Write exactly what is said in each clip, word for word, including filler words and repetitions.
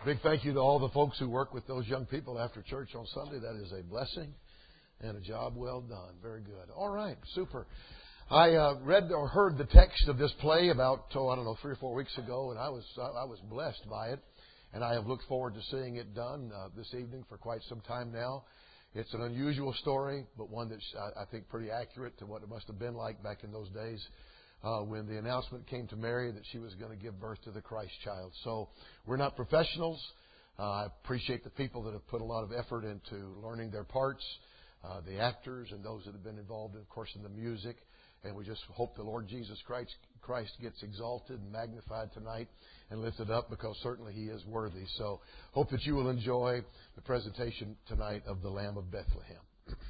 Big thank you to all the folks who work with those young people after church on Sunday. That is a blessing and a job well done. Very good. All right, super. I uh, read or heard the text of this play about, oh, I don't know, three or four weeks ago, and I was I was blessed by it. And I have looked forward to seeing it done uh, this evening for quite some time now. It's an unusual story, but one that's, I think, pretty accurate to what it must have been like back in those days uh, when the announcement came to Mary that she was going to give birth to the Christ child. So we're not professionals. Uh, I appreciate the people that have put a lot of effort into learning their parts, uh, the actors and those that have been involved, of course, in the music. And we just hope the Lord Jesus Christ, Christ gets exalted and magnified tonight and lifted up, because certainly He is worthy. So hope that you will enjoy the presentation tonight of the Lamb of Bethlehem.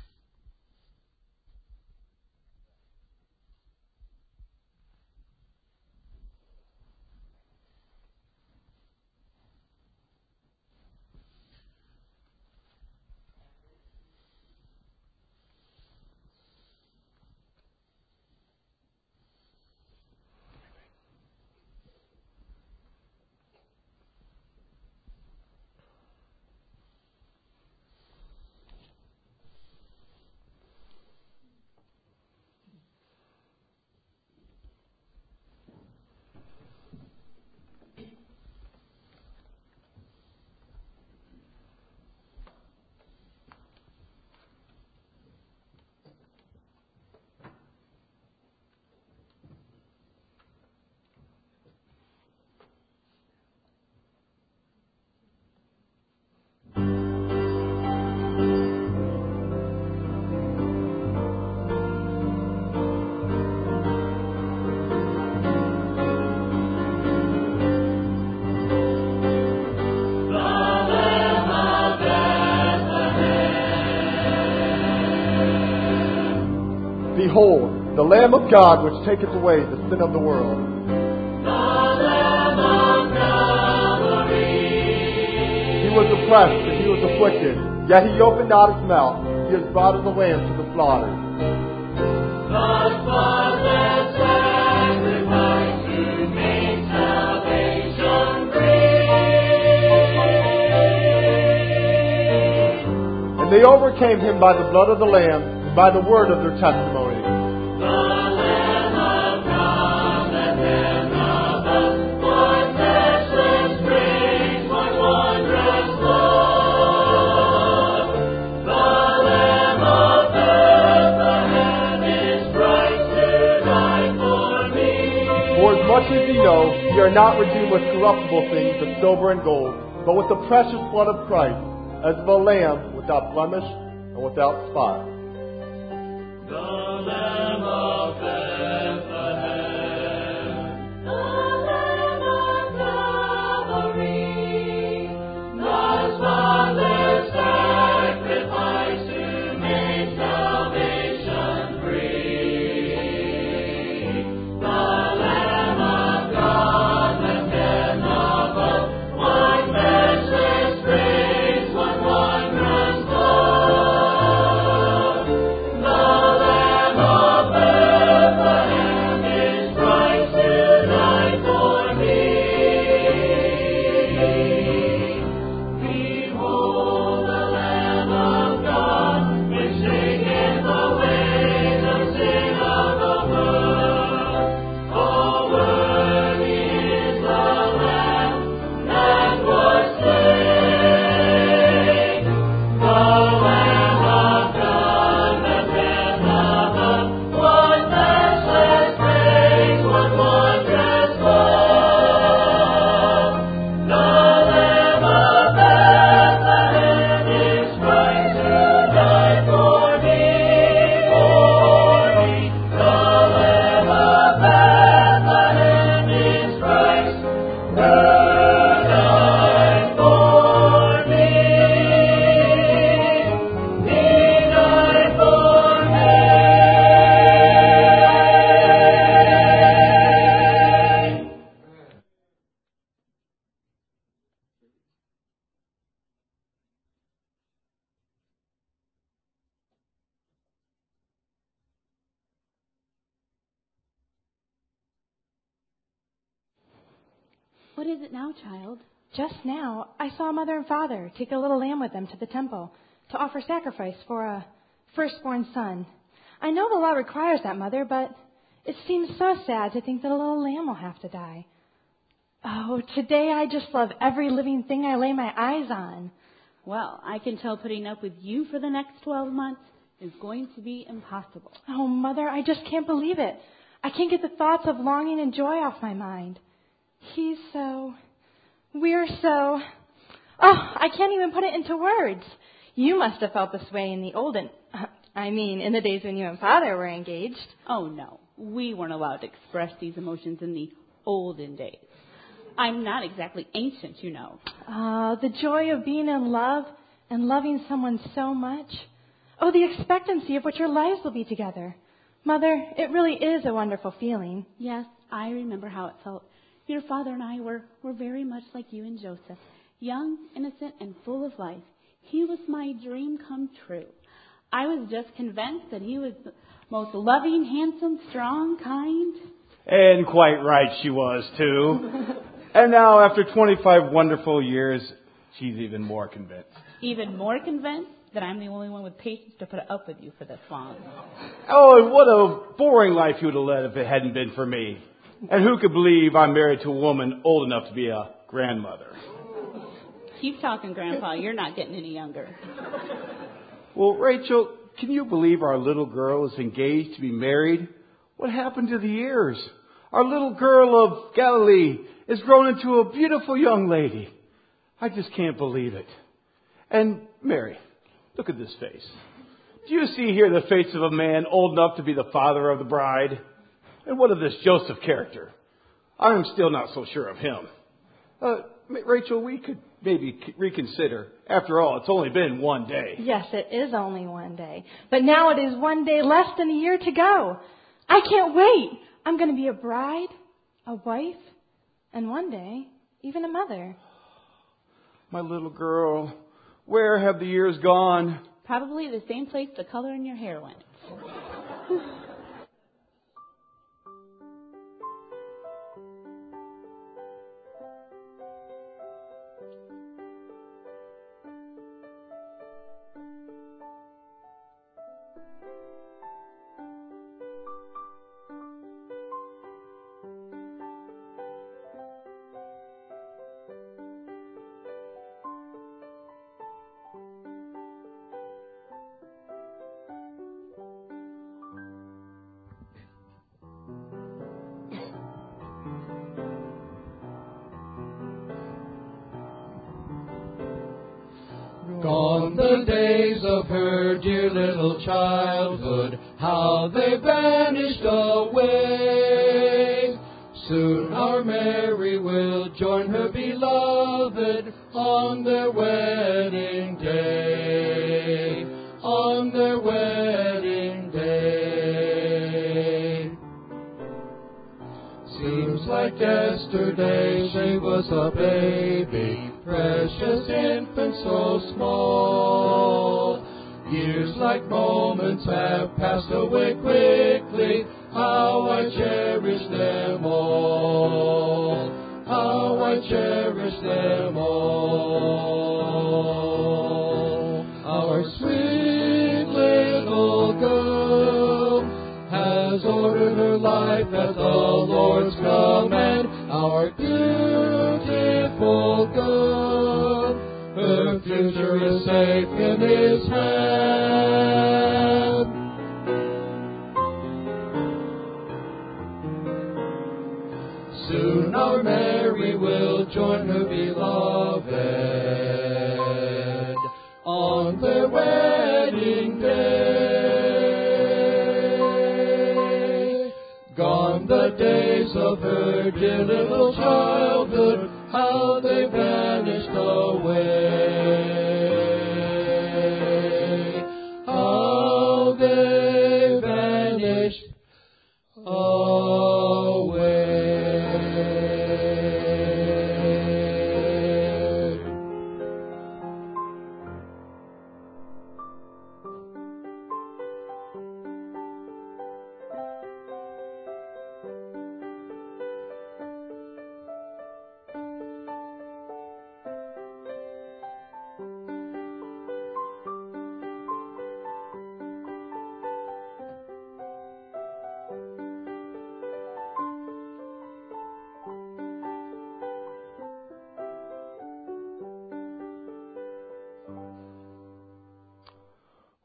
Behold, the Lamb of God, which taketh away the sin of the world. The Lamb of Calvary. He was oppressed and He was afflicted, yet He opened not His mouth. He has brought as a lamb to the slaughter. The spotless sacrifice to make salvation free. And they overcame Him by the blood of the Lamb, and by the word of their testimony. Much as ye know, ye are not redeemed with corruptible things, with silver and gold, but with the precious blood of Christ, as of a lamb without blemish and without spot. The Lamb of Bethlehem, the Lamb of Calvary, the spotless sacrifice to make salvation free. The What is it now, child? Just now, I saw Mother and Father take a little lamb with them to the temple to offer sacrifice for a firstborn son. I know the law requires that, Mother, but it seems so sad to think that a little lamb will have to die. Oh, today I just love every living thing I lay my eyes on. Well, I can tell putting up with you for the next twelve months is going to be impossible. Oh, Mother, I just can't believe it. I can't get the thoughts of longing and joy off my mind. He's so... We're so... Oh, I can't even put it into words. You must have felt this way in the olden... I mean, in the days when you and Father were engaged. Oh, no. We weren't allowed to express these emotions in the olden days. I'm not exactly ancient, you know. Ah, the joy of being in love and loving someone so much. Oh, the expectancy of what your lives will be together. Mother, it really is a wonderful feeling. Yes, I remember how it felt. Your father and I were, were very much like you and Joseph. Young, innocent, and full of life. He was my dream come true. I was just convinced that he was the most loving, handsome, strong, kind. And quite right she was, too. And now, after twenty-five wonderful years, she's even more convinced. Even more convinced that I'm the only one with patience to put up with you for this long. Oh, and what a boring life you would have led if it hadn't been for me. And who could believe I'm married to a woman old enough to be a grandmother? Keep talking, Grandpa. You're not getting any younger. Well, Rachel, can you believe our little girl is engaged to be married? What happened to the years? Our little girl of Galilee is grown into a beautiful young lady. I just can't believe it. And Mary, look at this face. Do you see here the face of a man old enough to be the father of the bride? And what of this Joseph character? I'm still not so sure of him. Uh, Rachel, we could maybe reconsider. After all, it's only been one day. Yes, it is only one day. But now it is one day less than a year to go. I can't wait. I'm going to be a bride, a wife, and one day, even a mother. My little girl, where have the years gone? Probably the same place the color in your hair went. Gone the days of her dear little childhood, how they vanished away. Soon our Mary will join her beloved on their wedding day, on their wedding day. Seems like yesterday she was a baby, precious infant so small. Years like moments have passed away quickly, how I cherish them all, how I cherish them all. Our sweet little girl has ordered her life at the Lord's command, our beautiful girl, her future is safe in His hand. Soon our Mary will join her beloved on their wedding day. Gone the days of her dear little childhood, how they vanished away, how they vanished away.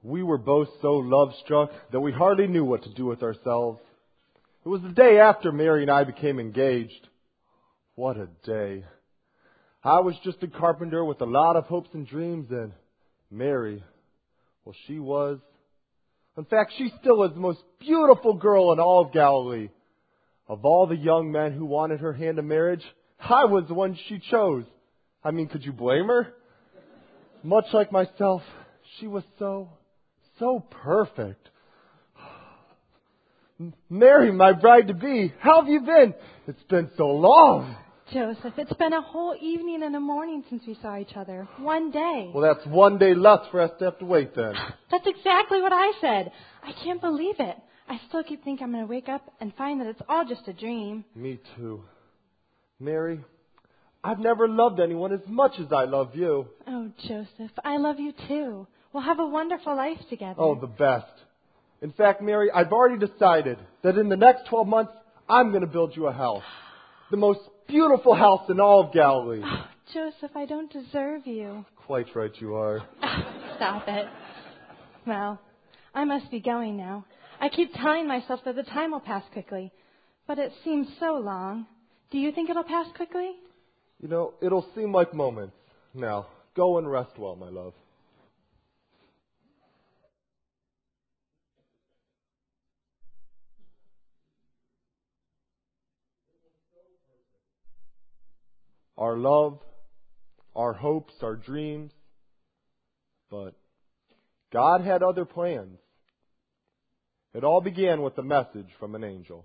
We were both so love-struck that we hardly knew what to do with ourselves. It was the day after Mary and I became engaged. What a day. I was just a carpenter with a lot of hopes and dreams, and Mary, well, she was. In fact, she still is the most beautiful girl in all of Galilee. Of all the young men who wanted her hand in marriage, I was the one she chose. I mean, could you blame her? Much like myself, she was so, so perfect. Mary, my bride-to-be, how have you been? It's been so long. Joseph, it's been a whole evening and a morning since we saw each other. One day. Well, that's one day less for us to have to wait then. That's exactly what I said. I can't believe it. I still keep thinking I'm going to wake up and find that it's all just a dream. Me too. Mary, I've never loved anyone as much as I love you. Oh, Joseph, I love you too. We'll have a wonderful life together. Oh, the best. In fact, Mary, I've already decided that in the next twelve months, I'm going to build you a house. The most beautiful house in all of Galilee. Oh, Joseph, I don't deserve you. Quite right you are. Stop it. Well, I must be going now. I keep telling myself that the time will pass quickly, but it seems so long. Do you think it'll pass quickly? You know, it'll seem like moments. Now, go and rest well, my love. Our love, our hopes, our dreams, but God had other plans. It all began with a message from an angel.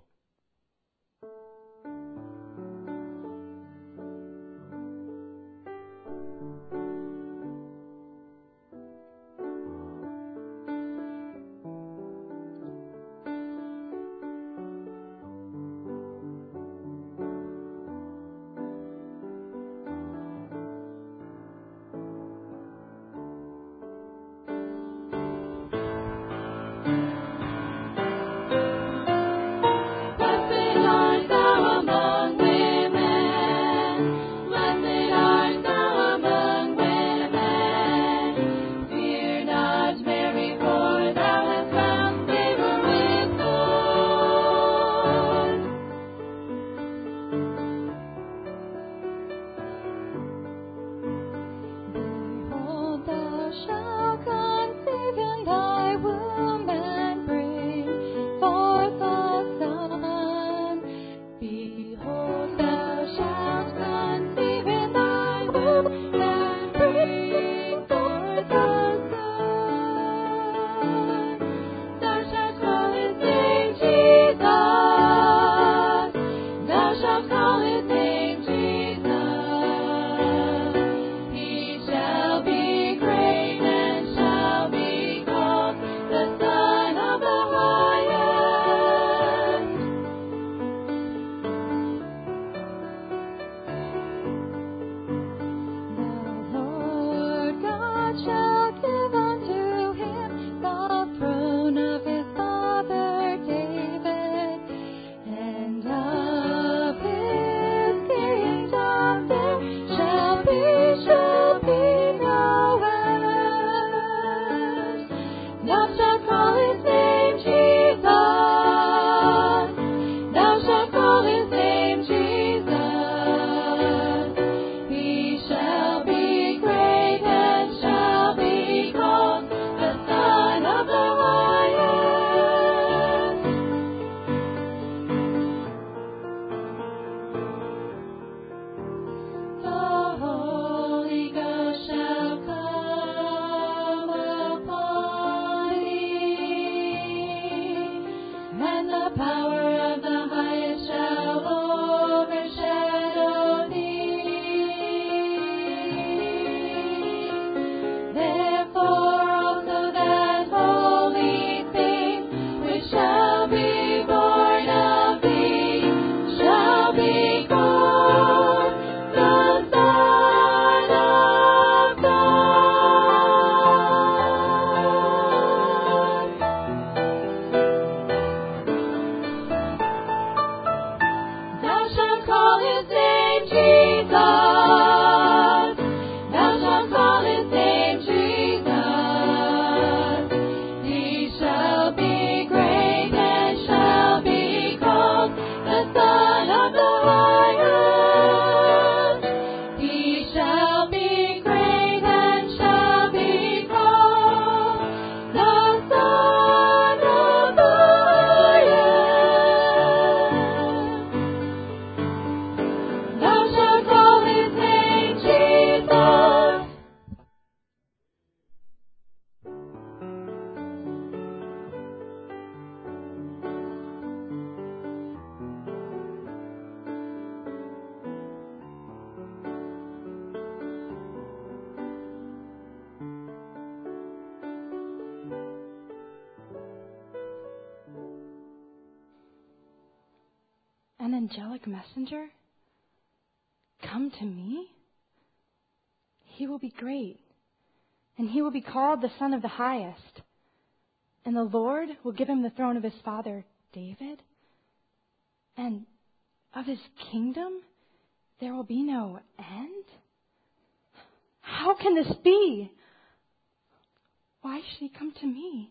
angelic messenger come to me? He will be great, and he will be called the Son of the Highest. And the Lord will give him the throne of his father David, and of his kingdom there will be no end? How can this be? Why should he come to me?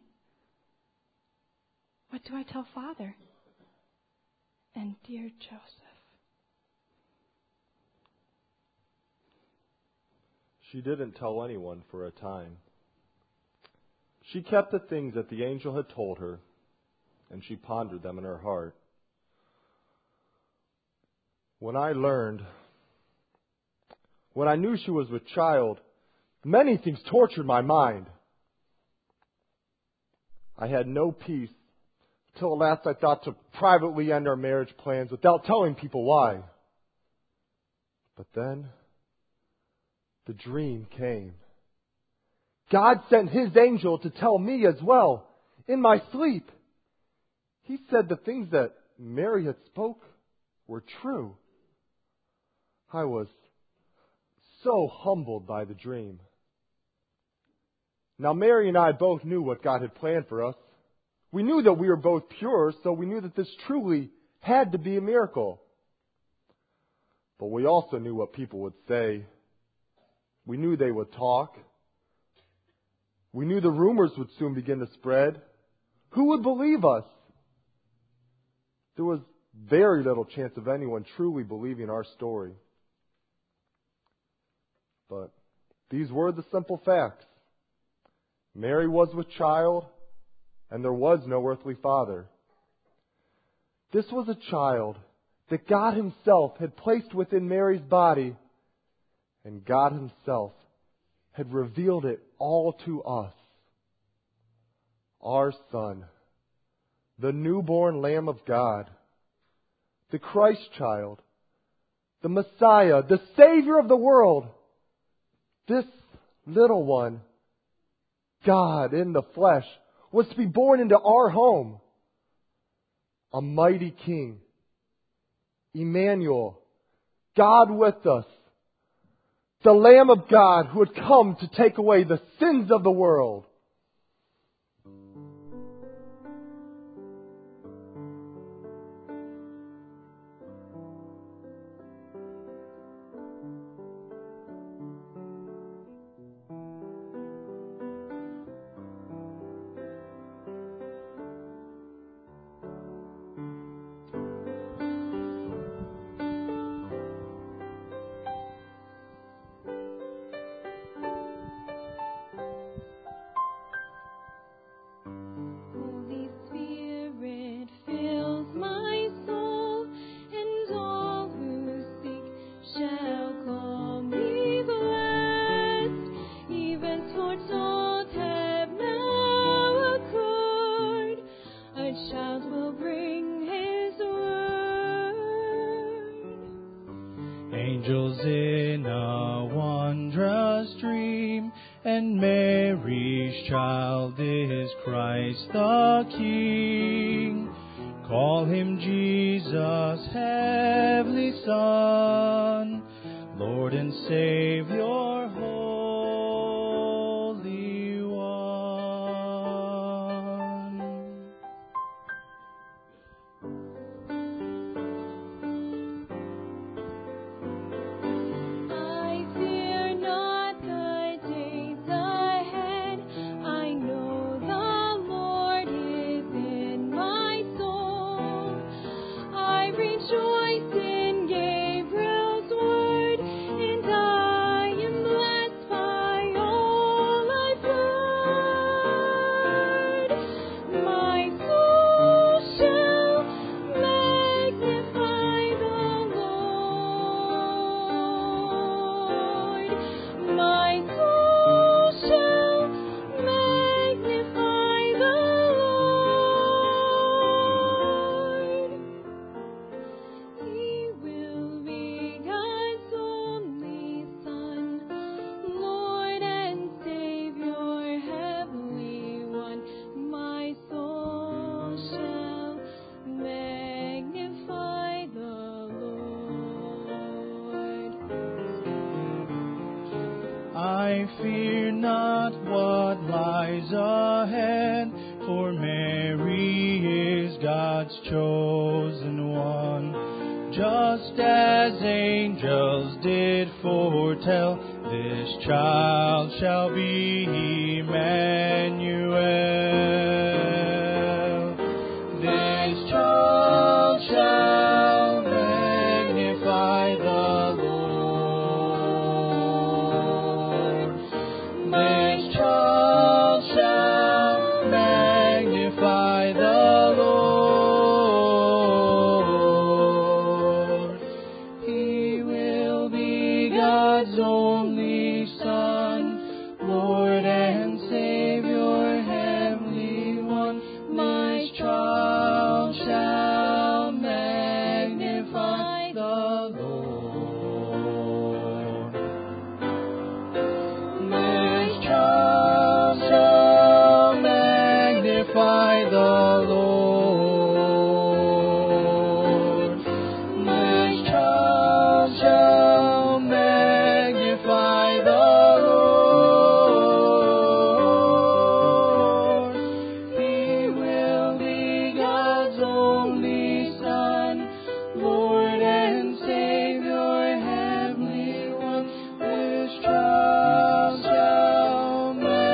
What do I tell Father and dear Joseph? She didn't tell anyone for a time. She kept the things that the angel had told her, and she pondered them in her heart. When I learned, when I knew she was with child, many things tortured my mind. I had no peace till at last I thought to privately end our marriage plans without telling people why. But then the dream came. God sent His angel to tell me as well, in my sleep. He said the things that Mary had spoke were true. I was so humbled by the dream. Now, Mary and I both knew what God had planned for us. We knew that we were both pure, so we knew that this truly had to be a miracle. But we also knew what people would say. We knew they would talk. We knew the rumors would soon begin to spread. Who would believe us? There was very little chance of anyone truly believing our story. But these were the simple facts. Mary was with child, and there was no earthly father. This was a child that God Himself had placed within Mary's body, and God Himself had revealed it all to us. Our Son, the newborn Lamb of God, the Christ child, the Messiah, the Savior of the world. This little one, God in the flesh, was to be born into our home. A mighty King, Emmanuel, God with us, the Lamb of God who had come to take away the sins of the world. Angels in a wondrous dream, and Mary's child is Christ the King. Call Him Jesus, heavenly Son, Lord and Savior, Holy One. I fear not the days ahead. I know the Lord is in my soul. I rejoice in Gabriel's word, and I am fear not what lies ahead, for Mary is God's chosen one. Just as angels did foretell, this child shall be Emmanuel. This child shall magnify the Lord. This child shall magnify the Lord. He will be God's only Son, Lord and Savior, Heavenly One. My child shall magnify the Lord. This child shall magnify the Lord. This child shall magnify the Lord. He will be God's only Son, Lord and Savior, Heavenly One. This child shall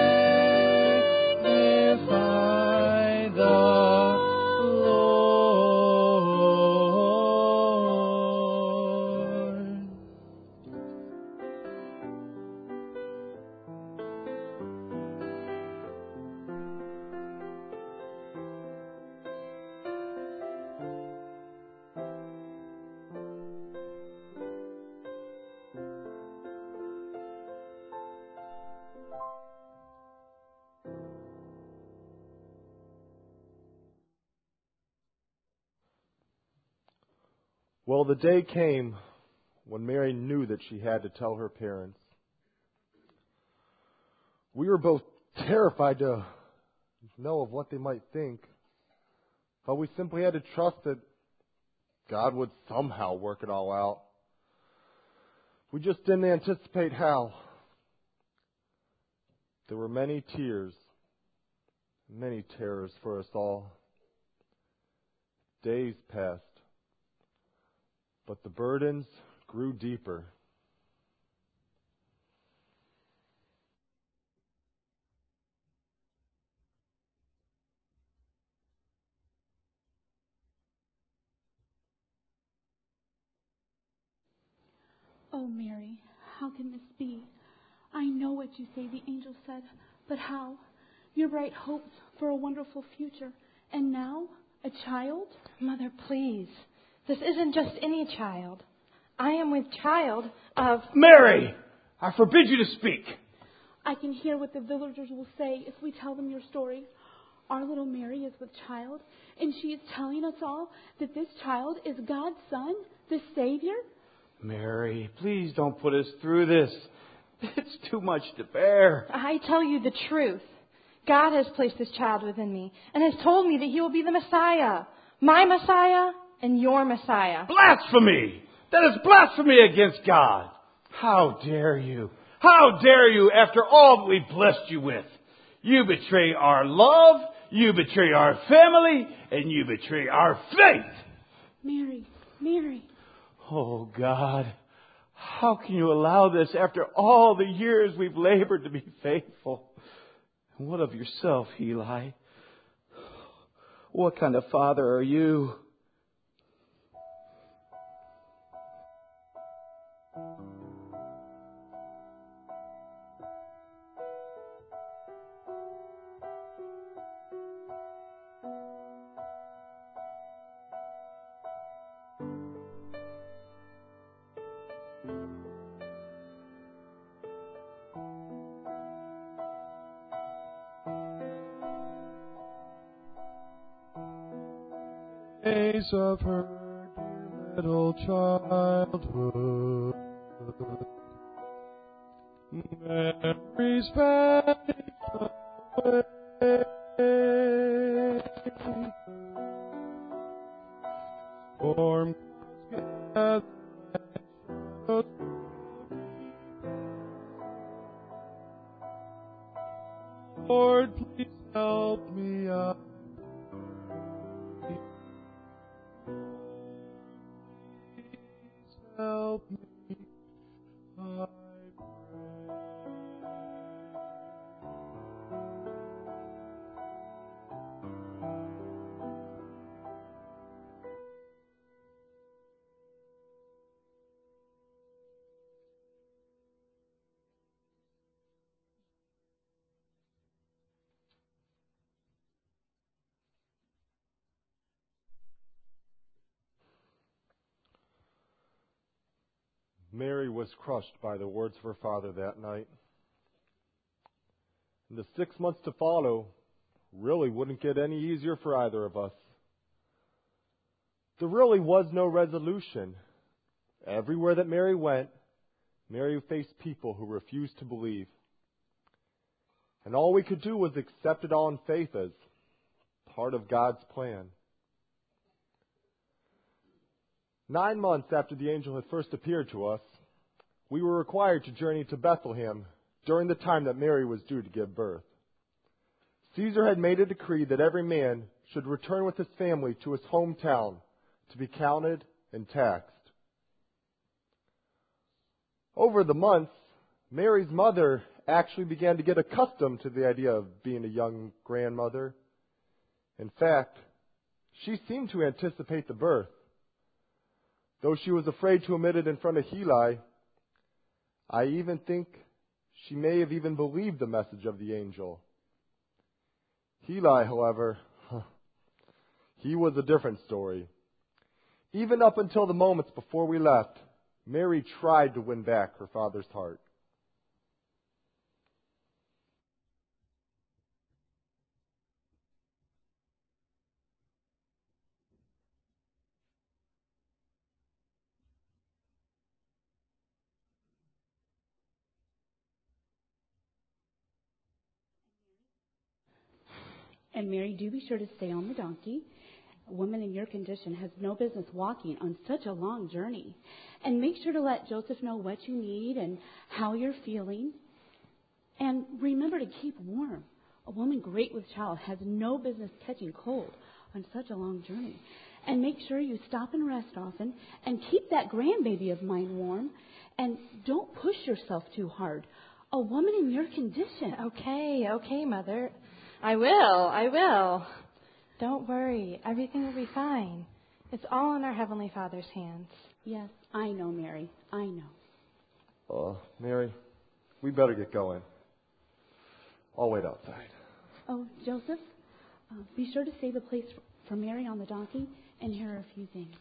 magnify the Lord. Well, the day came when Mary knew that she had to tell her parents. We were both terrified to know of what they might think, but we simply had to trust that God would somehow work it all out. We just didn't anticipate how. There were many tears, many terrors for us all. Days passed, but the burdens grew deeper. Oh, Mary, how can this be? I know what you say the angel said, but how? Your bright hopes for a wonderful future, and now a child? Mother, please. This isn't just any child. I am with child of... Mary, I forbid you to speak. I can hear what the villagers will say if we tell them your story. Our little Mary is with child, and she is telling us all that this child is God's Son, the Savior. Mary, please don't put us through this. It's too much to bear. I tell you the truth. God has placed this child within me and has told me that he will be the Messiah. My Messiah and your Messiah. Blasphemy! That is blasphemy against God. How dare you? How dare you after all that we've blessed you with? You betray our love, you betray our family, and you betray our faith. Mary, Mary. Oh, God, how can you allow this after all the years we've labored to be faithful? And what of yourself, Eli? What kind of father are you? Days of her dear little childhood, memories vanish away. Storm clouds gather and shadows please help me out. Please help me, I pray. Mary was crushed by the words of her father that night. And the six months to follow really wouldn't get any easier for either of us. There really was no resolution. Everywhere that Mary went, Mary faced people who refused to believe. And all we could do was accept it all in faith as part of God's plan. Nine months after the angel had first appeared to us, we were required to journey to Bethlehem during the time that Mary was due to give birth. Caesar had made a decree that every man should return with his family to his hometown to be counted and taxed. Over the months, Mary's mother actually began to get accustomed to the idea of being a young grandmother. In fact, she seemed to anticipate the birth. Though she was afraid to admit it in front of Heli, I even think she may have even believed the message of the angel. Heli, however, he was a different story. Even up until the moments before we left, Mary tried to win back her father's heart. And Mary, do be sure to stay on the donkey. A woman in your condition has no business walking on such a long journey. And make sure to let Joseph know what you need and how you're feeling. And remember to keep warm. A woman great with child has no business catching cold on such a long journey. And make sure you stop and rest often and keep that grandbaby of mine warm. And don't push yourself too hard. A woman in your condition. Okay, okay, Mother. I will, I will. Don't worry. Everything will be fine. It's all in our Heavenly Father's hands. Yes, I know, Mary. I know. Uh, Mary, we better get going. I'll wait outside. Oh, Joseph, uh, be sure to save a place for Mary on the donkey, and here are a few things.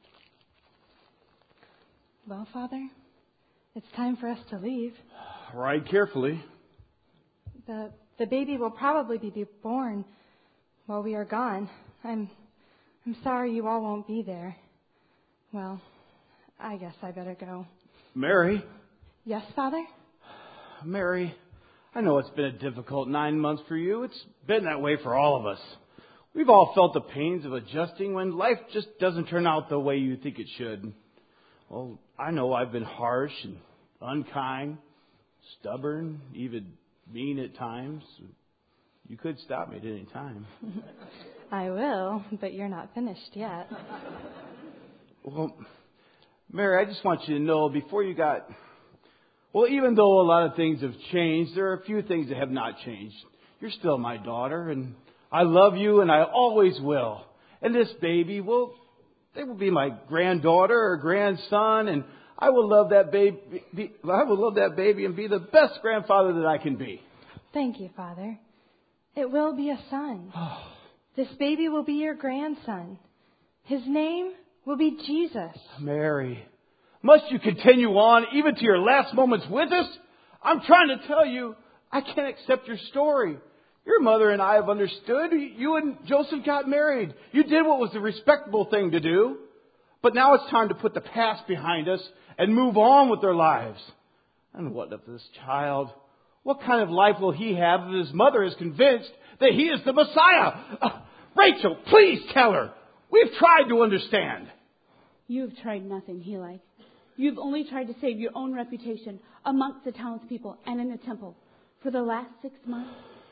Well, Father, it's time for us to leave. Ride carefully. The the baby will probably be born while we are gone. I'm I'm sorry you all won't be there. Well, I guess I better go. Mary. Yes, Father? Mary, I know it's been a difficult nine months for you. It's been that way for all of us. We've all felt the pains of adjusting when life just doesn't turn out the way you think it should. Well, I know I've been harsh and unkind, stubborn, even mean at times. You could stop me at any time. I will, but you're not finished yet. Well, Mary, I just want you to know before you got... Well, even though a lot of things have changed, there are a few things that have not changed. You're still my daughter, and I love you, and I always will. And this baby, well, they will be my granddaughter or grandson, and I will love that baby. Be, I will love that baby and be the best grandfather that I can be. Thank you, Father. It will be a son. This baby will be your grandson. His name will be Jesus. Mary, must you continue on even to your last moments with us? I'm trying to tell you, I can't accept your story. Your mother and I have understood. You and Joseph got married. You did what was the respectable thing to do. But now it's time to put the past behind us and move on with their lives. And what of this child? What kind of life will he have if his mother is convinced that he is the Messiah? Uh, Rachel, please tell her. We've tried to understand. You've tried nothing, Heli. You've only tried to save your own reputation amongst the townspeople and in the temple. For the last six months,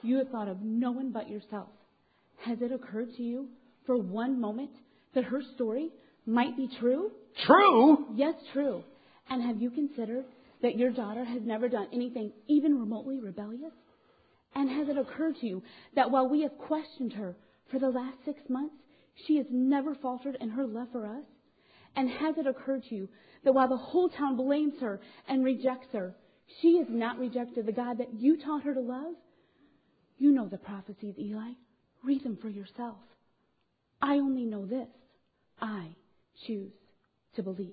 You have thought of no one but yourself. Has it occurred to you for one moment that her story might be true? True? Yes, true. And have you considered that your daughter has never done anything even remotely rebellious? And has it occurred to you that while we have questioned her for the last six months, she has never faltered in her love for us? And has it occurred to you that while the whole town blames her and rejects her, she has not rejected the God that you taught her to love? You know the prophecies, Eli. Read them for yourself. I only know this. I choose to believe.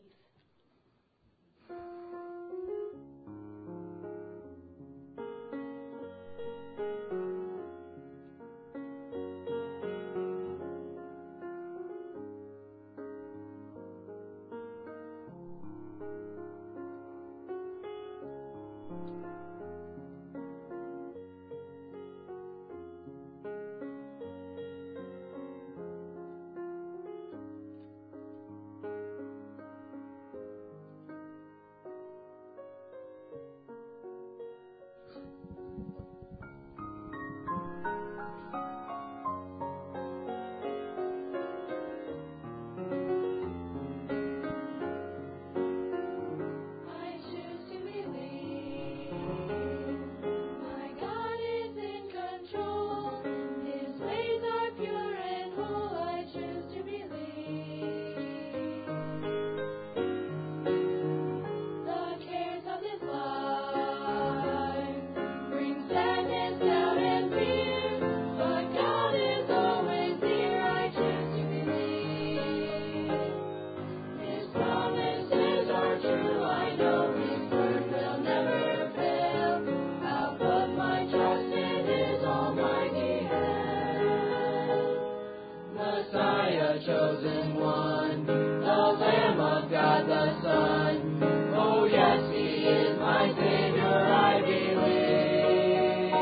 Chosen one, the Lamb of God, the Son. Oh yes, He is my Savior, I believe.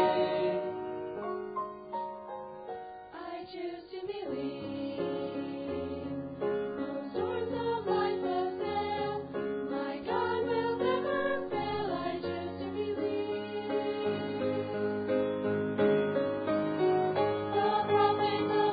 I choose to believe. No storms of life will sail, my God will never fail. I choose to believe. The prophets of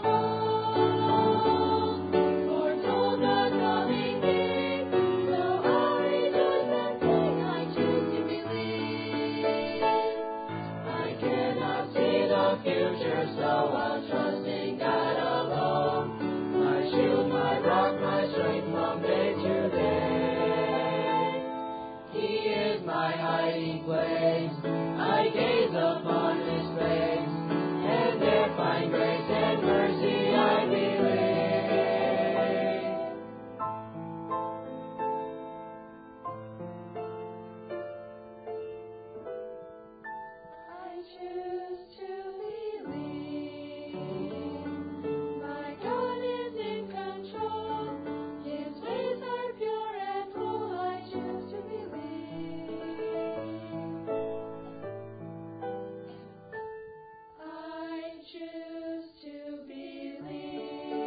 old foretold the coming King, so I'll rejoice and sing. I choose to believe. I cannot see the future, so I'll trust in God alone. My shield, my rock, my strength from day to day. He is my hiding place. I gaze upon His face, and there find grace and mercy, I believe. I choose to believe. My God is in control. His ways are pure and full. I choose to believe. I choose to believe.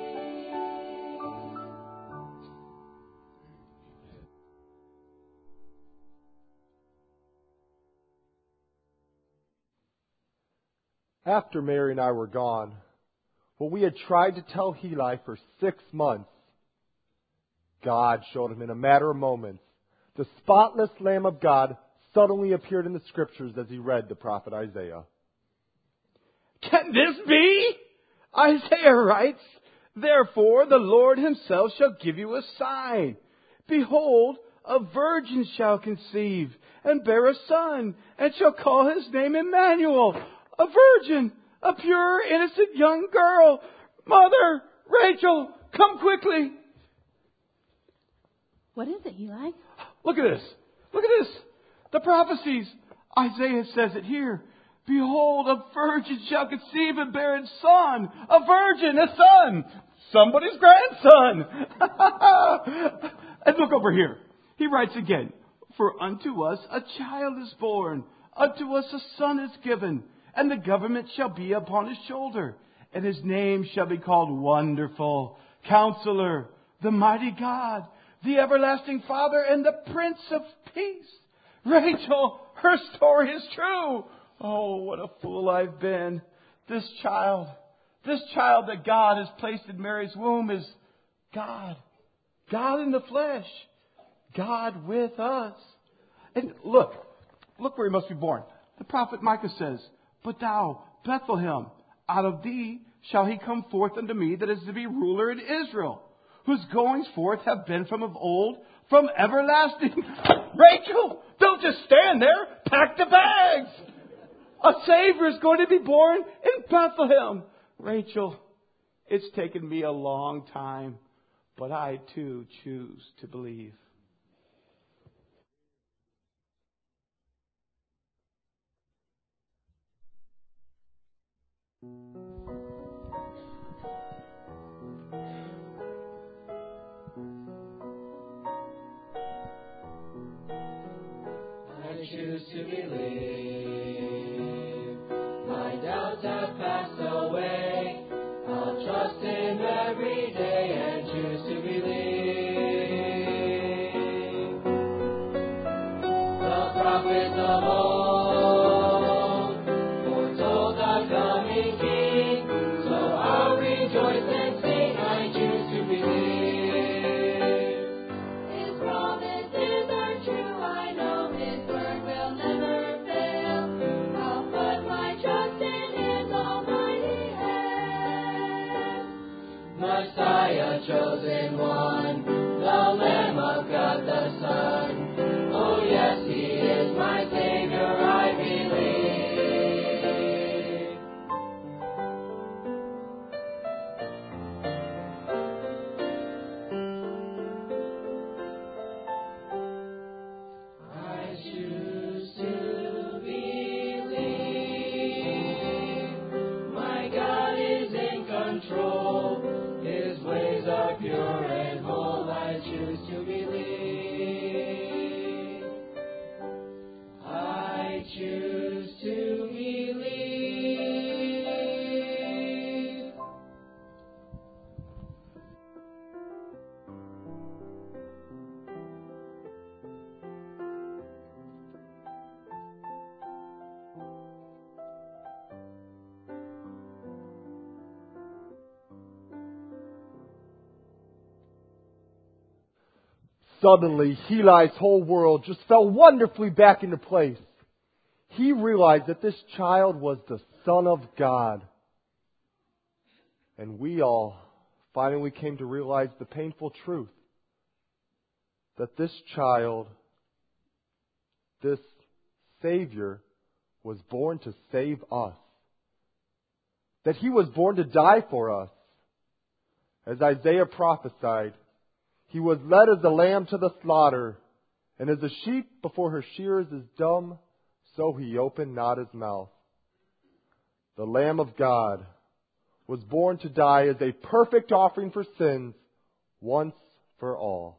After Mary and I were gone, what we had tried to tell Heli for six months, God showed him in a matter of moments. The spotless Lamb of God suddenly appeared in the Scriptures as he read the prophet Isaiah. Can this be? Isaiah writes, Therefore the Lord Himself shall give you a sign. Behold, a virgin shall conceive and bear a son, and shall call His name Emmanuel. A virgin, a pure, innocent young girl. Mother, Rachel, come quickly. What is it, Eli? Look at this. Look at this. The prophecies. Isaiah says it here. Behold, a virgin shall conceive and bear a son. A virgin, a son. Somebody's grandson. And look over here. He writes again. For unto us a child is born. Unto us a son is given. And the government shall be upon His shoulder. And His name shall be called Wonderful, Counselor, the Mighty God, the Everlasting Father, and the Prince of Peace. Rachel, her story is true. Oh, what a fool I've been. This child, this child that God has placed in Mary's womb is God. God in the flesh. God with us. And look, look where he must be born. The prophet Micah says, "But thou, Bethlehem, out of thee shall he come forth unto me that is to be ruler in Israel, whose goings forth have been from of old, from everlasting." Rachel, don't just stand there. Pack the bags. A Savior is going to be born in Bethlehem. Rachel, it's taken me a long time, but I too choose to believe. I choose to believe. My doubts have passed away. I'll trust Him every day and choose to believe. The prophets of old foretold the coming King, so I'll rejoice and sing. I choose to believe. His promises are true. I know His word will never fail. I'll put my trust in His almighty hand. Messiah, chosen one, the Lamb of God, the Son. Oh yes, He is my Savior, I believe. I choose to believe. My God is in control. His ways are pure and whole. I choose to believe. I choose to believe. Suddenly, Heli's whole world just fell wonderfully back into place. He realized that this child was the Son of God. And we all finally came to realize the painful truth that this child, this Savior, was born to save us. That He was born to die for us. As Isaiah prophesied, He was led as a lamb to the slaughter, and as a sheep before her shearers is dumb, so He opened not His mouth. The Lamb of God was born to die as a perfect offering for sins, once for all.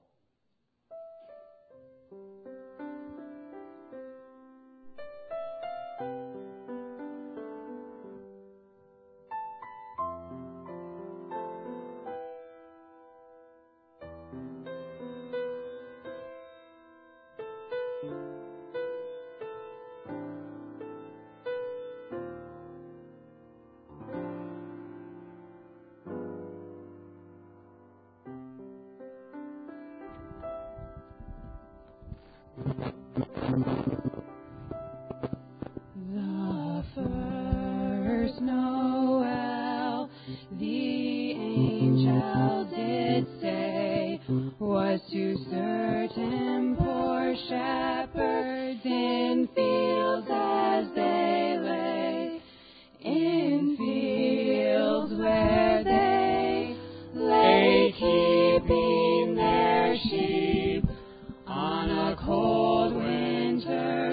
The first Noel, the angel did say, was to certain poor shepherds in fields as they lay, in fields where they lay keeping their sheep on a cold winter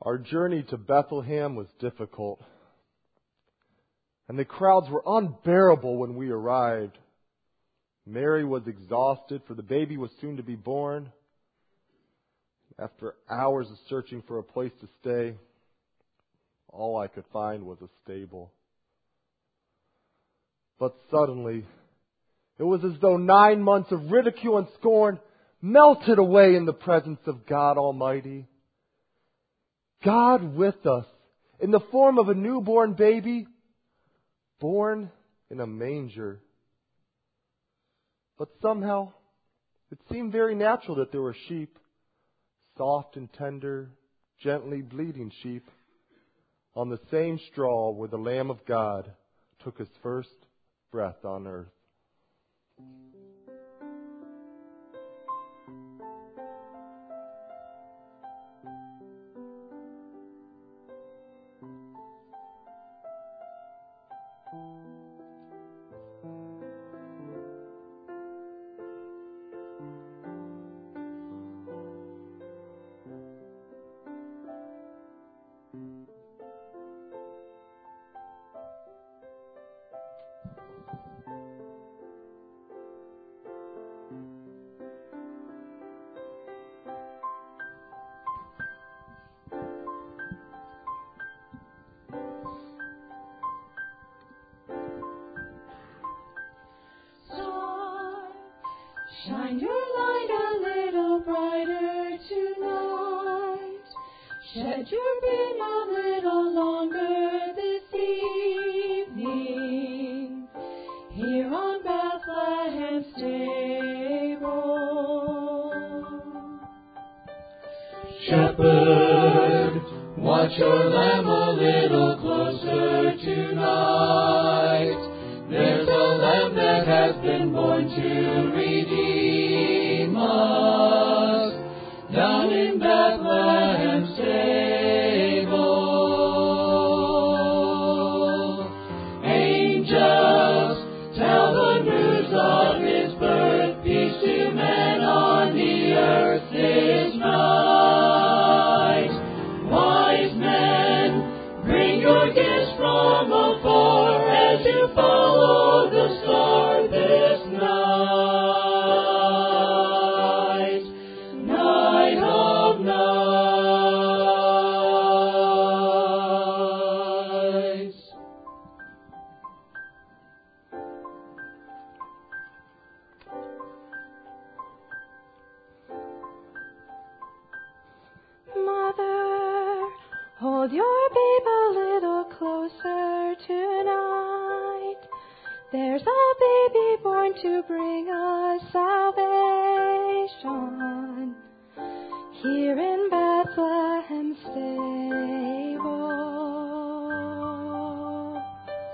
Our journey to Bethlehem was difficult, and the crowds were unbearable when we arrived. Mary was exhausted, for the baby was soon to be born. After hours of searching for a place to stay, all I could find was a stable. But suddenly, it was as though nine months of ridicule and scorn melted away in the presence of God Almighty. God with us, in the form of a newborn baby, born in a manger. But somehow, it seemed very natural that there were sheep, soft and tender, gently bleating sheep, on the same straw where the Lamb of God took His first breath on earth. Shine your light a little brighter tonight. Shed your beam a little longer this evening. Here on Bethlehem stable. Shepherd, watch your lamb a little closer tonight. There's a lamb that has been born to redeem us, down in Bethlehem stable. Angels, tell the news of His birth, peace to men on the earth this night. Wise men, bring your gifts from afar as you follow the star this night, night of nights. Mother, hold your babe a little closer tonight. There's a baby born to bring us salvation, here in Bethlehem stable.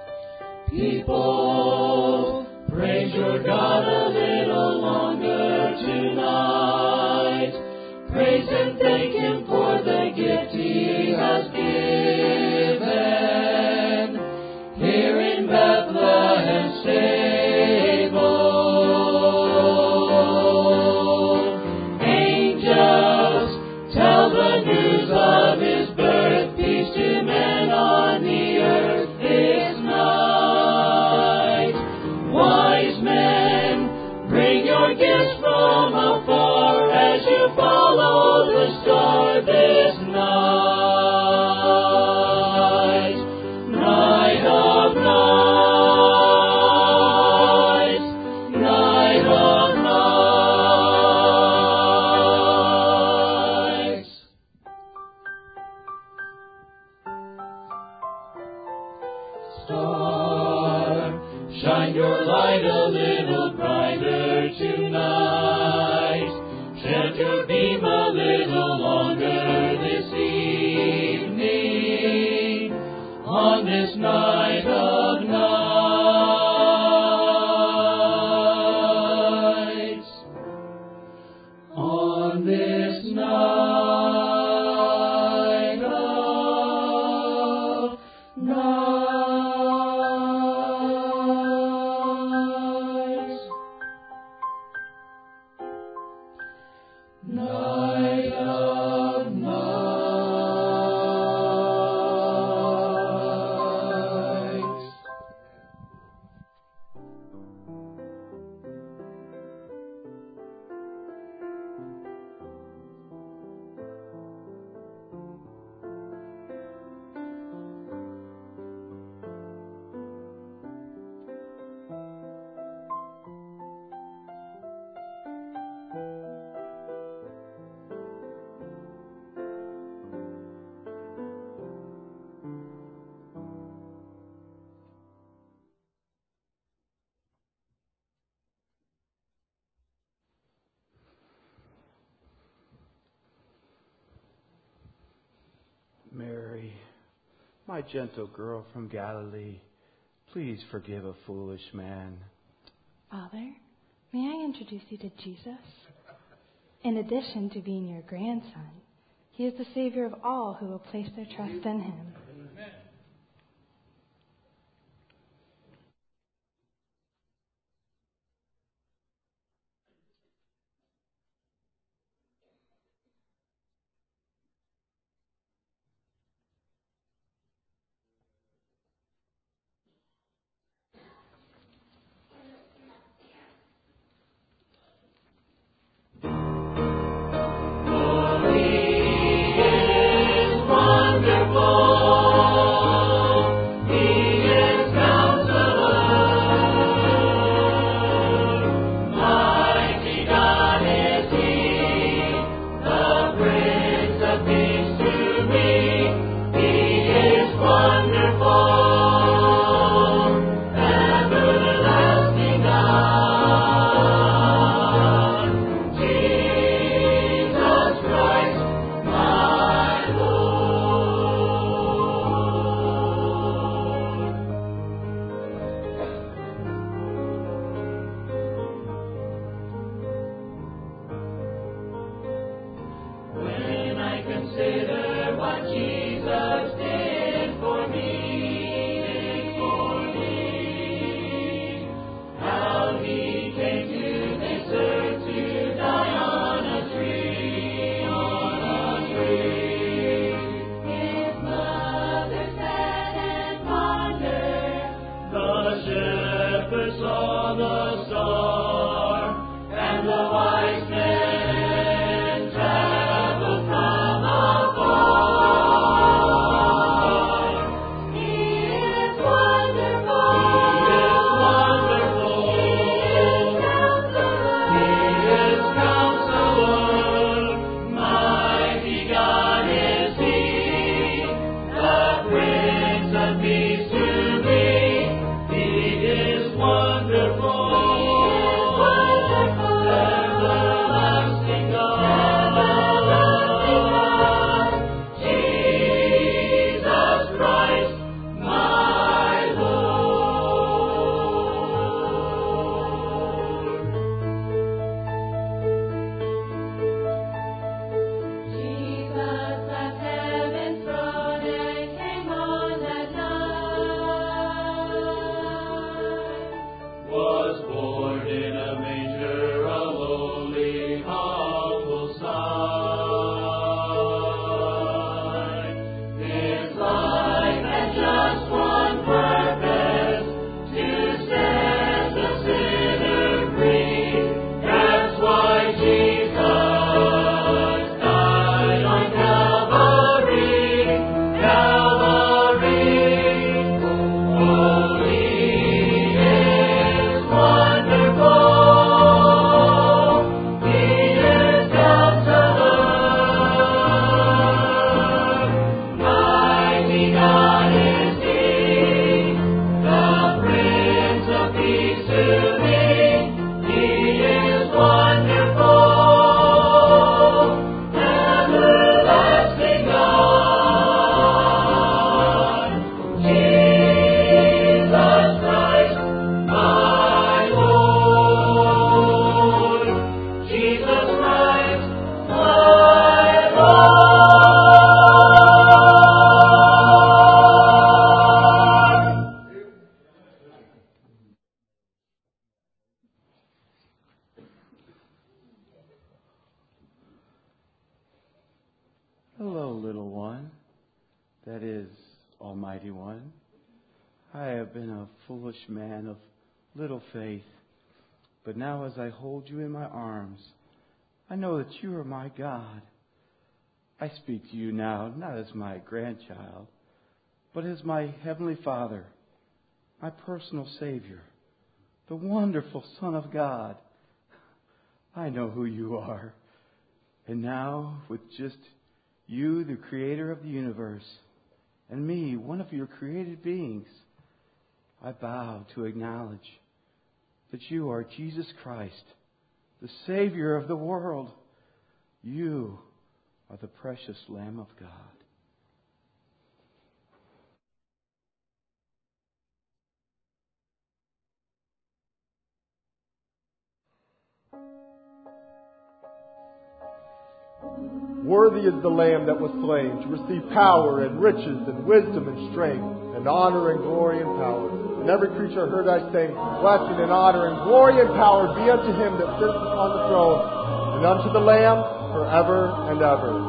People, praise your God a little longer tonight. Praise and thank Him for the gift He has given, here in Bethlehem stable. Angels, tell the news of His birth, peace to men on the earth this night. Wise men, bring your gifts from afar as you follow the star this night, night of nights, night of nights. Star, shine your light a little brighter tonight. Shed your beam a little longer this evening, on this night of nights, on this night of nights, night of nights. my gentle girl from Galilee, please forgive a foolish man. Father, may I introduce you to Jesus? In addition to being your grandson, he is the Savior of all who will place their trust in him. Man of little faith, but now as I hold you in my arms, I know that you are my God. I speak to you now not as my grandchild, but as my Heavenly Father, my personal Savior, the wonderful Son of God. I know who you are. And now, with just you, the Creator of the universe, and me, one of your created beings, I bow to acknowledge that you are Jesus Christ, the Savior of the world. You are the precious Lamb of God. Worthy is the Lamb that was slain to receive power and riches and wisdom and strength and honor and glory and power. And every creature heard I say, blessing and honor and glory and power be unto him that sits upon the throne and unto the Lamb forever and ever.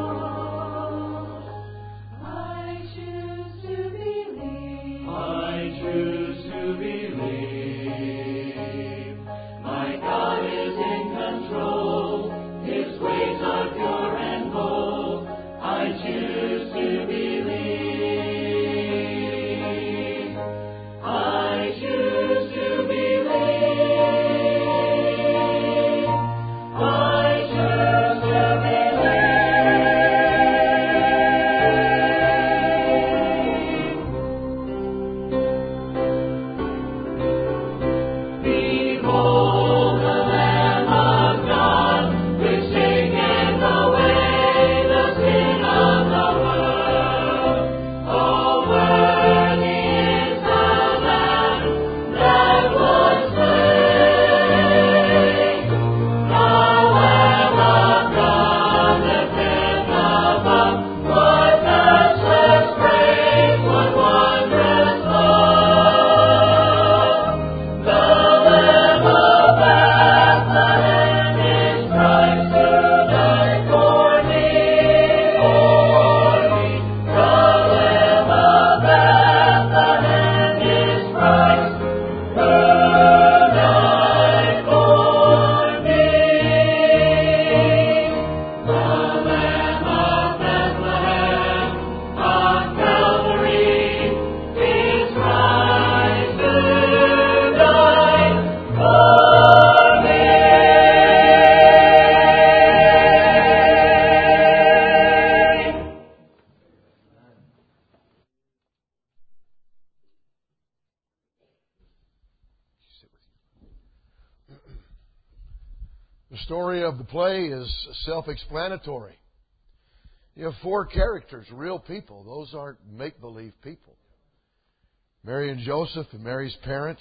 The story of the play is self-explanatory. You have four characters, real people. Those aren't make-believe people. Mary and Joseph and Mary's parents.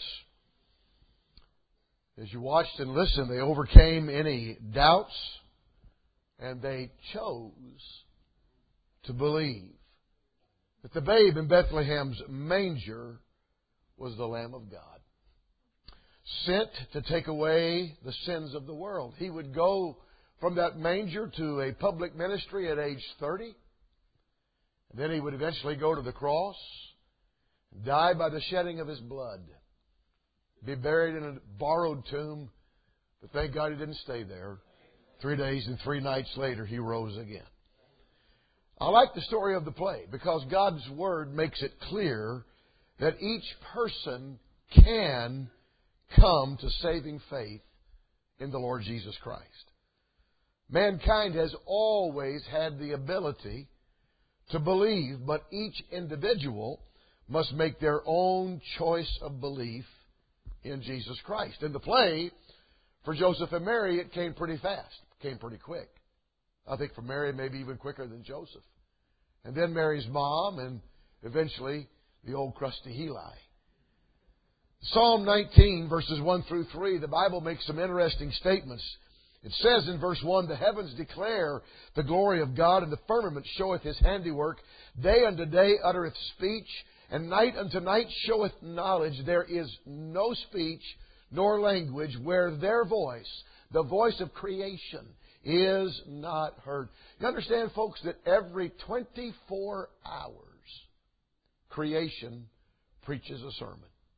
As you watched and listened, they overcame any doubts and they chose to believe that the babe in Bethlehem's manger was the Lamb of God, sent to take away the sins of the world. He would go from that manger to a public ministry at age thirty. And then he would eventually go to the cross, die by the shedding of his blood, be buried in a borrowed tomb. But thank God he didn't stay there. Three days and three nights later, he rose again. I like the story of the play because God's Word makes it clear that each person can come to saving faith in the Lord Jesus Christ. Mankind has always had the ability to believe, but each individual must make their own choice of belief in Jesus Christ. In the play, for Joseph and Mary, it came pretty fast. It came pretty quick. I think for Mary, maybe even quicker than Joseph. And then Mary's mom, and eventually the old crusty Heli. Psalm nineteen, verses one through three, the Bible makes some interesting statements. It says in verse one, the heavens declare the glory of God, and the firmament showeth His handiwork. Day unto day uttereth speech, and night unto night showeth knowledge. There is no speech nor language where their voice, the voice of creation, is not heard. You understand, folks, that every twenty-four hours, creation preaches a sermon.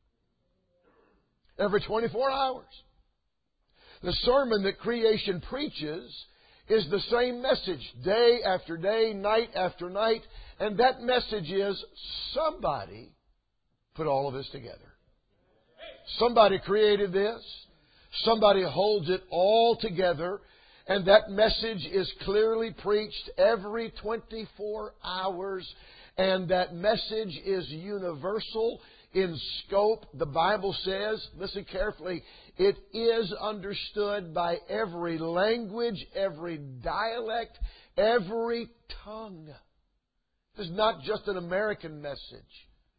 Every twenty-four hours. The sermon that creation preaches is the same message day after day, night after night. And that message is somebody put all of this together. Somebody created this. Somebody holds it all together. And that message is clearly preached every twenty-four hours. And that message is universal in scope. The Bible says, listen carefully, it is understood by every language, every dialect, every tongue. This is not just an American message.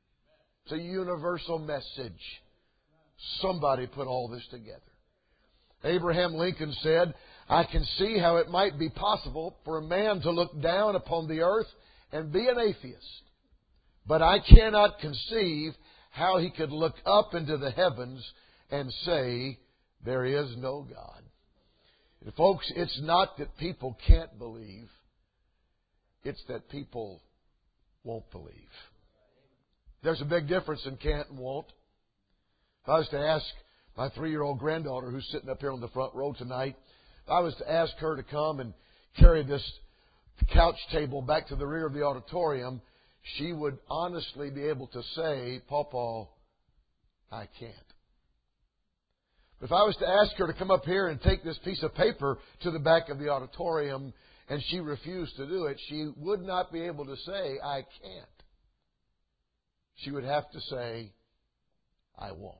It's a universal message. Somebody put all this together. Abraham Lincoln said, "I can see how it might be possible for a man to look down upon the earth and be an atheist. But I cannot conceive how he could look up into the heavens and say, there is no God." And folks, it's not that people can't believe. It's that people won't believe. There's a big difference in can't and won't. If I was to ask my three-year-old granddaughter who's sitting up here on the front row tonight, if I was to ask her to come and carry this couch table back to the rear of the auditorium, she would honestly be able to say, "Pawpaw, I can't." But if I was to ask her to come up here and take this piece of paper to the back of the auditorium and she refused to do it, she would not be able to say, "I can't." She would have to say, "I won't."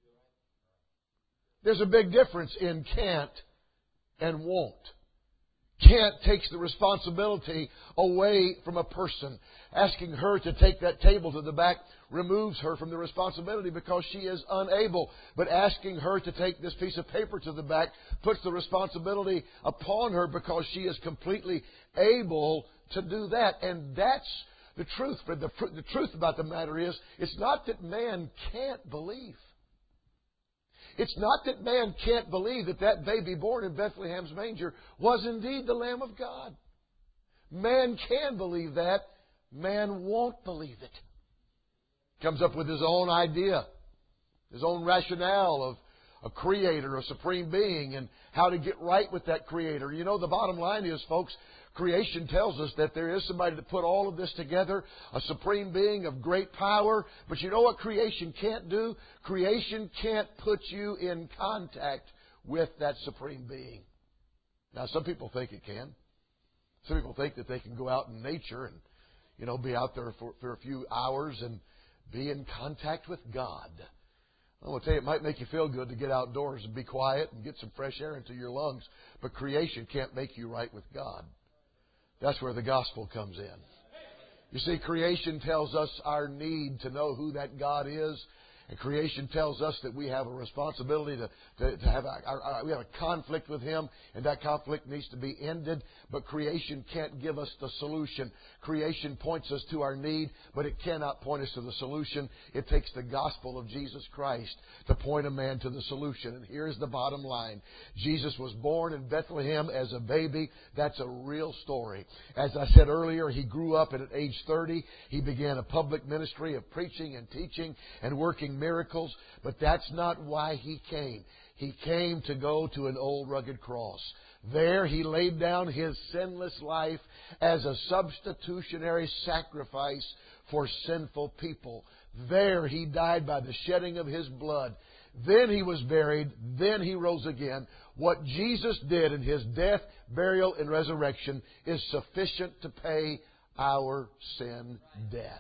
There's a big difference in can't and won't. Can't takes the responsibility away from a person. Asking her to take that table to the back removes her from the responsibility because she is unable. But asking her to take this piece of paper to the back puts the responsibility upon her because she is completely able to do that. And that's the truth. But the, the truth about the matter is, it's not that man can't believe. It's not that man can't believe that that baby born in Bethlehem's manger was indeed the Lamb of God. Man can believe that. Man won't believe it. Comes up with his own idea, his own rationale of a creator, a supreme being, and how to get right with that creator. You know, the bottom line is, folks, creation tells us that there is somebody to put all of this together, a supreme being of great power. But you know what creation can't do? Creation can't put you in contact with that supreme being. Now, some people think it can. Some people think that they can go out in nature and, you know, be out there for, for a few hours and be in contact with God. I'm going to tell you, it might make you feel good to get outdoors and be quiet and get some fresh air into your lungs, but creation can't make you right with God. That's where the gospel comes in. You see, creation tells us our need to know who that God is. And creation tells us that we have a responsibility to, to, to have a, our, our, we have a conflict with Him, and that conflict needs to be ended. But creation can't give us the solution. Creation points us to our need, but it cannot point us to the solution. It takes the gospel of Jesus Christ to point a man to the solution. And here's the bottom line. Jesus was born in Bethlehem as a baby. That's a real story. As I said earlier, He grew up, and at age thirty, He began a public ministry of preaching and teaching and working miracles, but that's not why He came. He came to go to an old rugged cross. There He laid down His sinless life as a substitutionary sacrifice for sinful people. There He died by the shedding of His blood. Then He was buried. Then He rose again. What Jesus did in His death, burial, and resurrection is sufficient to pay our sin debt.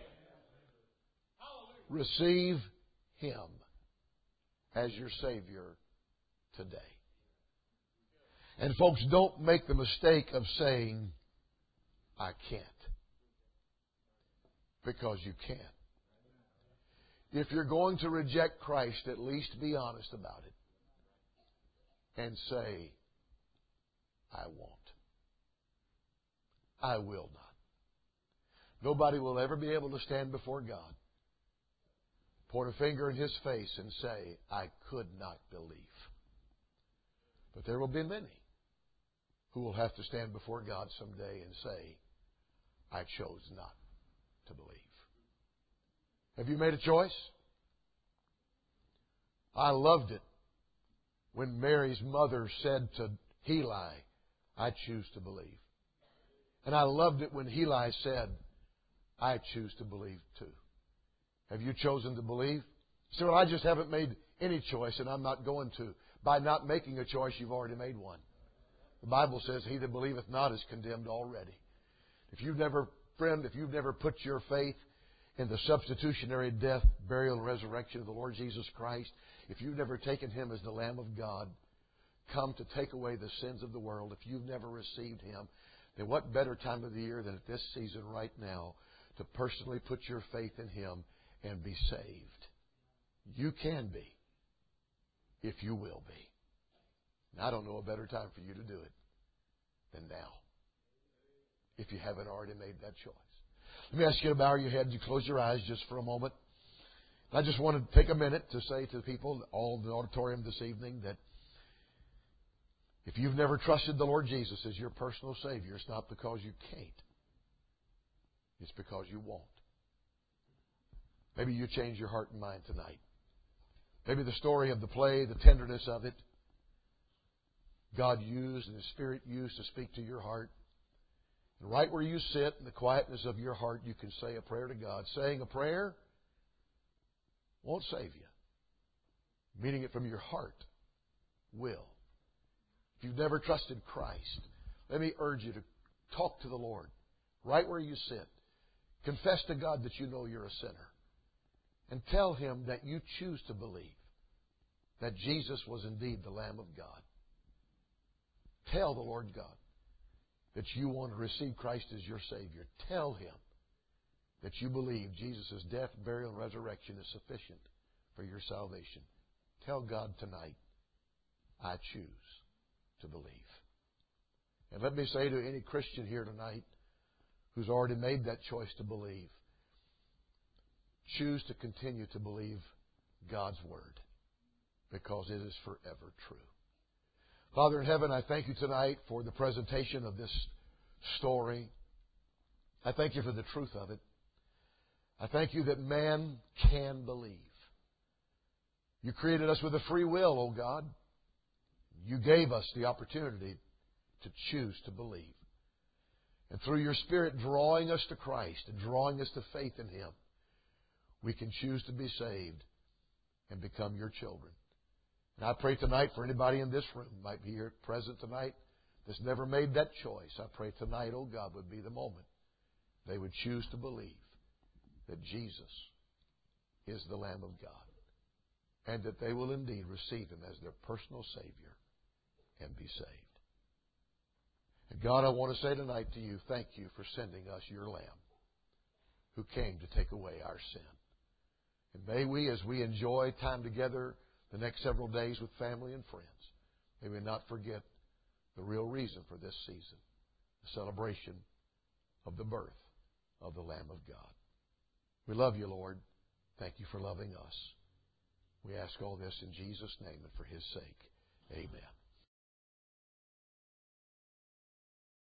Receive Him as your Savior today. And folks, don't make the mistake of saying, "I can't." Because you can. If you're going to reject Christ, at least be honest about it. And say, "I won't. I will not." Nobody will ever be able to stand before God, point a finger in His face and say, "I could not believe." But there will be many who will have to stand before God someday and say, "I chose not to believe." Have you made a choice? I loved it when Mary's mother said to Heli, "I choose to believe." And I loved it when Heli said, "I choose to believe too." Have you chosen to believe? You say, "Well, I just haven't made any choice, and I'm not going to." By not making a choice, you've already made one. The Bible says, "He that believeth not is condemned already." If you've never, friend, if you've never put your faith in the substitutionary death, burial, and resurrection of the Lord Jesus Christ, if you've never taken Him as the Lamb of God, come to take away the sins of the world, if you've never received Him, then what better time of the year than at this season right now to personally put your faith in Him and be saved? You can be, if you will be. And I don't know a better time for you to do it than now, if you haven't already made that choice. Let me ask you to bow your head and you close your eyes just for a moment. I just want to take a minute to say to the people, all in the auditorium this evening, that if you've never trusted the Lord Jesus as your personal Savior, it's not because you can't. It's because you won't. Maybe you change your heart and mind tonight. Maybe the story of the play, the tenderness of it, God used and His Spirit used to speak to your heart. And right where you sit, in the quietness of your heart, you can say a prayer to God. Saying a prayer won't save you. Meaning it from your heart will. If you've never trusted Christ, let me urge you to talk to the Lord right where you sit. Confess to God that you know you're a sinner. And tell Him that you choose to believe that Jesus was indeed the Lamb of God. Tell the Lord God that you want to receive Christ as your Savior. Tell Him that you believe Jesus' death, burial, and resurrection is sufficient for your salvation. Tell God tonight, I choose to believe. And let me say to any Christian here tonight who's already made that choice to believe, choose to continue to believe God's Word, because it is forever true. Father in heaven, I thank You tonight for the presentation of this story. I thank You for the truth of it. I thank You that man can believe. You created us with a free will, O God. You gave us the opportunity to choose to believe. And through Your Spirit drawing us to Christ and drawing us to faith in Him, we can choose to be saved and become Your children. And I pray tonight for anybody in this room, might be here present tonight, that's never made that choice. I pray tonight, oh God, would be the moment they would choose to believe that Jesus is the Lamb of God, and that they will indeed receive Him as their personal Savior and be saved. And God, I want to say tonight to You, thank You for sending us Your Lamb who came to take away our sin. And may we, as we enjoy time together the next several days with family and friends, may we not forget the real reason for this season, the celebration of the birth of the Lamb of God. We love You, Lord. Thank You for loving us. We ask all this in Jesus' name and for His sake. Amen.